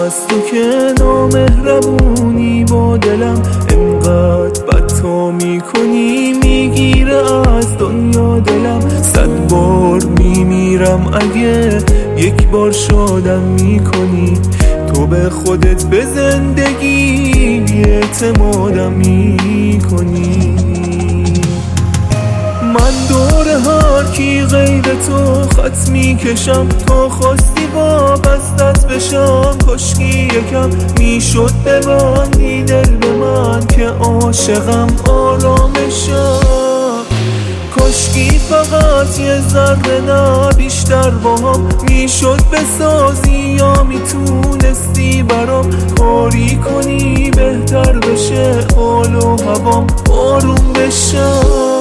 از تو که نامهربونی با دلم انقدر بد تو میکنی، میگیره از دنیا دلم. 100 بار میمیرم اگه یک بار شادم میکنی. تو به خودت به زندگی بی‌اعتمادم میکنی. من دور هر کی غیر تو خط میکشم، تو خواستی وابستت بشم. کاشکی یکم میشد ببندی دل به من که عاشقم آرامشم. کاشکی فقط یه ذره نه بیشتر با هم میشد بسازی، یا میتونستی برام کاری کنی بهتر بشه حال و هوام آروم بشم.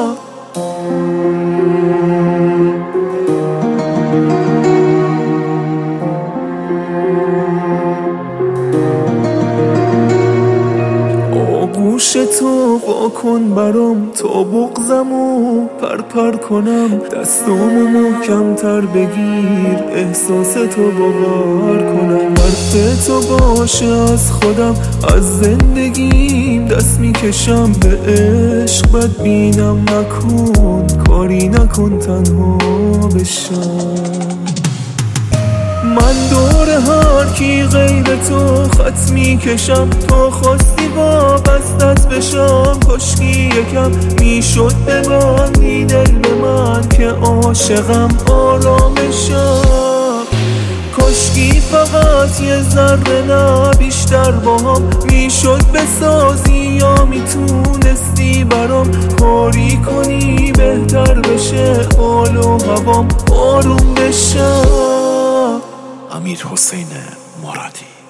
آغوش تو واکن برام تا بغضمو پرپر کنم. دستامو محکم‌تر بگیر احساس تو باور کنم. حرف تو باشه از خودم از زندگیم دست میکشم. به عشق بد بینم نکن، کاری نکن تنها بشم. من دور هر کی غیر تو خط میکشم، تو خواستی وابستت بشم. کاشکی یکم میشد ببندی دل به من که عاشقم آرامشم. کاشکی فقط یه ذره نه بیشتر با هم میشد بسازی، یا میتونستی برام کاری کنی بهتر بشه حال و هوام آروم بشم. امیر حسین مرادی.